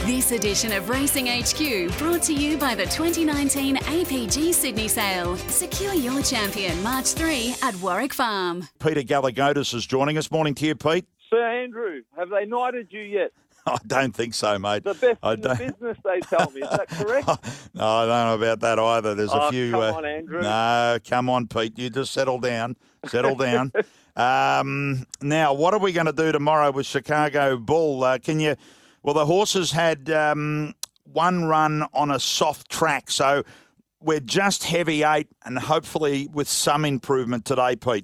This edition of Racing HQ brought to you by the 2019 APG Sydney Sale. Secure your champion March 3 at Warwick Farm. Peter Galagotis is joining us. Morning to you, Pete. Sir Andrew, have they knighted you yet? I don't think so, mate. The best in the business, they tell me. Is that correct? No, I don't know about that either. There's a few. Come on, Andrew. No, come on, Pete. You just settle down. Settle down. Now, what are we going to do tomorrow with Chicago Bull? Well, the horses had one run on a soft track, so we're just heavy 8 and hopefully with some improvement today, Pete.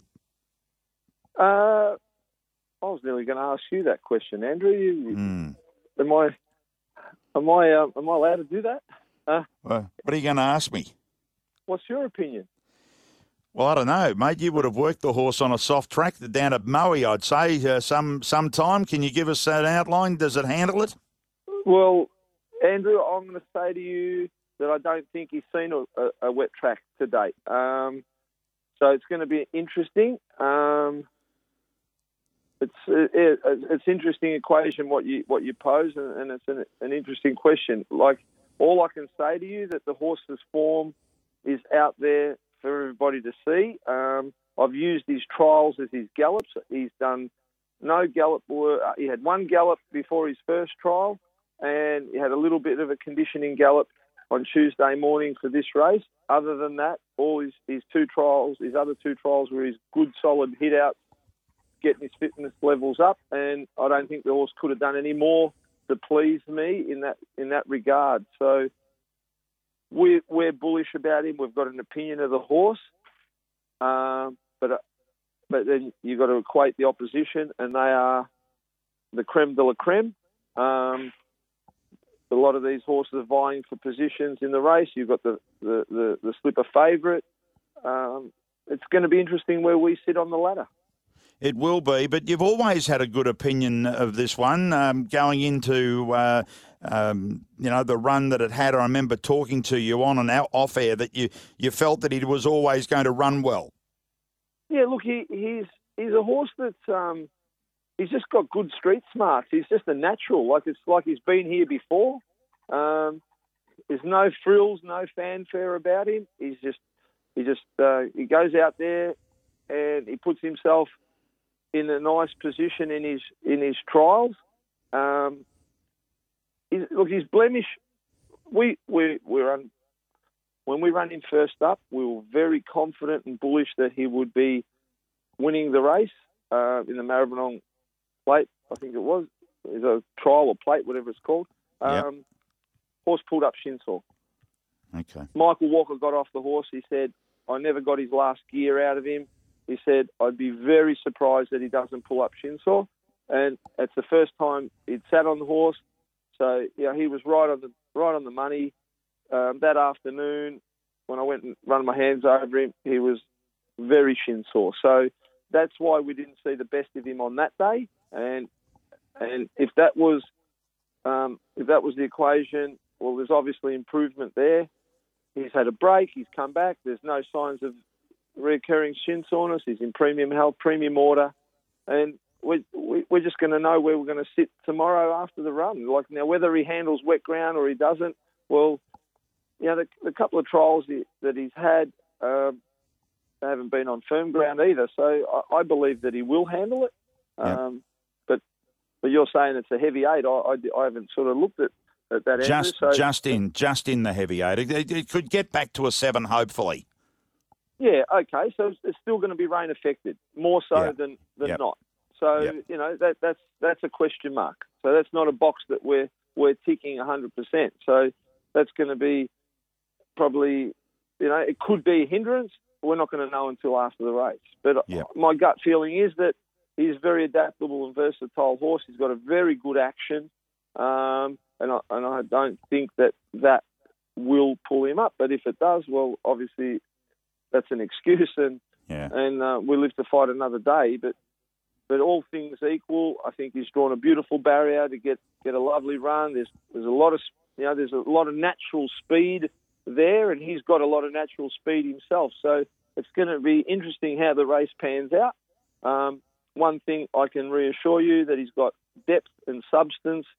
I was nearly going to ask you that question, Andrew. Am I allowed to do that? Well, what are you going to ask me? What's your opinion? Well, I don't know, mate. You would have worked the horse on a soft track down at Moe, I'd say, sometime. Can you give us an outline? Does it handle it? Well, Andrew, I'm going to say to you that I don't think he's seen a wet track to date. So it's going to be interesting. It's interesting equation what you pose, and it's an interesting question. Like, all I can say to you that the horse's form is out there for everybody to see. I've used his trials as his gallops. He's done no gallop work. He had one gallop before his first trial, and he had a little bit of a conditioning gallop on Tuesday morning for this race. Other than that, all his other two trials were his good solid hit outs, getting his fitness levels up, and I don't think the horse could have done any more to please me in that regard. So we're bullish about him. We've got an opinion of the horse, but then you've got to equate the opposition, and they are the creme de la creme. A lot of these horses are vying for positions in the race. You've got the slipper favourite. It's going to be interesting where we sit on the ladder. It will be, but you've always had a good opinion of this one going into, the run that it had. I remember talking to you on and off air that you felt that he was always going to run well. Yeah, look, he's a horse that's he's just got good street smarts. He's just a natural. It's like he's been here before. There's no frills, no fanfare about him. He goes out there and he puts himself in a nice position in his trials. His blemish. When we ran him first up, we were very confident and bullish that he would be winning the race in the Maribyrnong Plate. I think it was. It's a trial or plate, whatever it's called. Yep. Horse pulled up shin sore. Okay. Michael Walker got off the horse. He said, "I never got his last gear out of him." He said, "I'd be very surprised that he doesn't pull up shin sore." And it's the first time he'd sat on the horse. So, he was right on the money. That afternoon, when I went and run my hands over him, he was very shin sore. So that's why we didn't see the best of him on that day. And if that was the equation, well, there's obviously improvement there. He's had a break. He's come back. There's no signs of recurring shin soreness. He's in premium health, premium order, and we're just going to know where we're going to sit tomorrow after the run. Now, whether he handles wet ground or he doesn't, well, the couple of trials that he's had, they haven't been on firm ground either. So I believe that he will handle it. Yep. But you're saying it's a heavy 8. I haven't sort of looked at that. Just in the heavy 8. It could get back to a 7, hopefully. Yeah, okay. So it's still going to be rain affected, more so than not. So that's a question mark. So that's not a box that we're ticking 100%. So that's going to be probably, it could be a hindrance. But we're not going to know until after the race. But my gut feeling is that he's a very adaptable and versatile horse. He's got a very good action, and I don't think that will pull him up. But if it does, well, obviously that's an excuse, and we'll live to fight another day. But all things equal, I think he's drawn a beautiful barrier to get a lovely run. There's a lot of natural speed there, and he's got a lot of natural speed himself. So it's going to be interesting how the race pans out. One thing I can reassure you that he's got depth and substance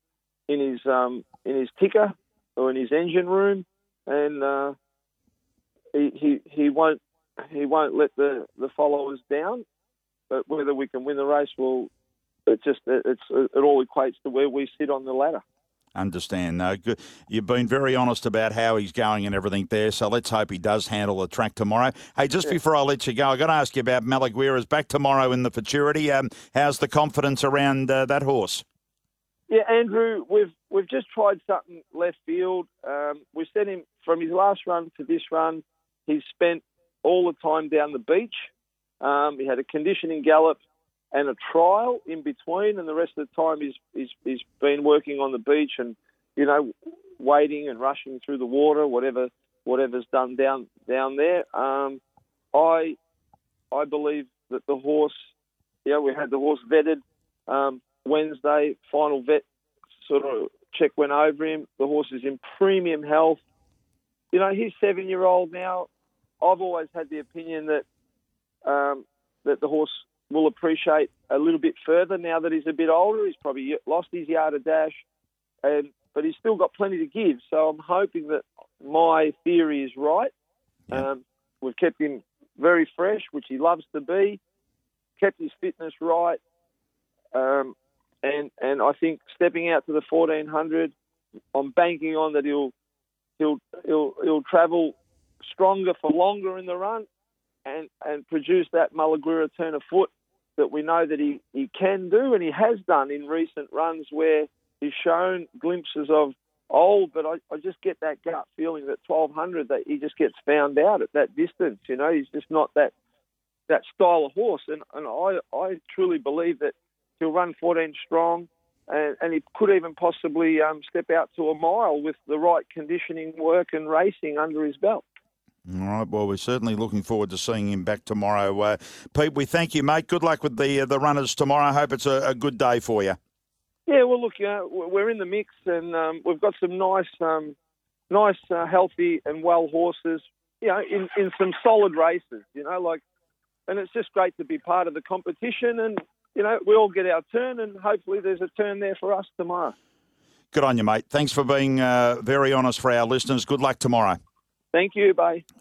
in his ticker or in his engine room, and he won't let the followers down. But whether we can win the race, it all equates to where we sit on the ladder. Understand. No, good. You've been very honest about how he's going and everything there, so let's hope he does handle the track tomorrow. Hey, just before I let you go, I've got to ask you about Malaguira's back tomorrow in the Futurity. How's the confidence around that horse? Yeah, Andrew, we've just tried something left field. We sent him from his last run to this run. He's spent all the time down the beach. He had a conditioning gallop and a trial in between, and the rest of the time he's been working on the beach and, wading and rushing through the water, whatever's done down there. I believe that the horse, we had the horse vetted Wednesday, final vet sort of check went over him. The horse is in premium health. He's 7-year-old now. I've always had the opinion that the horse will appreciate a little bit further now that he's a bit older. He's probably lost his yard of dash, but he's still got plenty to give. So I'm hoping that my theory is right. Yeah. We've kept him very fresh, which he loves to be, kept his fitness right, and I think stepping out to the 1400, I'm banking on that he'll travel stronger for longer in the run and produce that Malaguira turn of foot that we know that he can do, and he has done in recent runs where he's shown glimpses of old, but I just get that gut feeling that 1200 that he just gets found out at that distance. He's just not that style of horse, and I truly believe that he'll run 14 strong, and he could even possibly step out to a mile with the right conditioning work and racing under his belt. All right, well, we're certainly looking forward to seeing him back tomorrow. Pete, we thank you, mate. Good luck with the runners tomorrow. I hope it's a good day for you. Yeah, well, look, we're in the mix, and we've got some nice, healthy and well horses, in some solid races, and it's just great to be part of the competition, and, we all get our turn, and hopefully there's a turn there for us tomorrow. Good on you, mate. Thanks for being very honest for our listeners. Good luck tomorrow. Thank you, bye.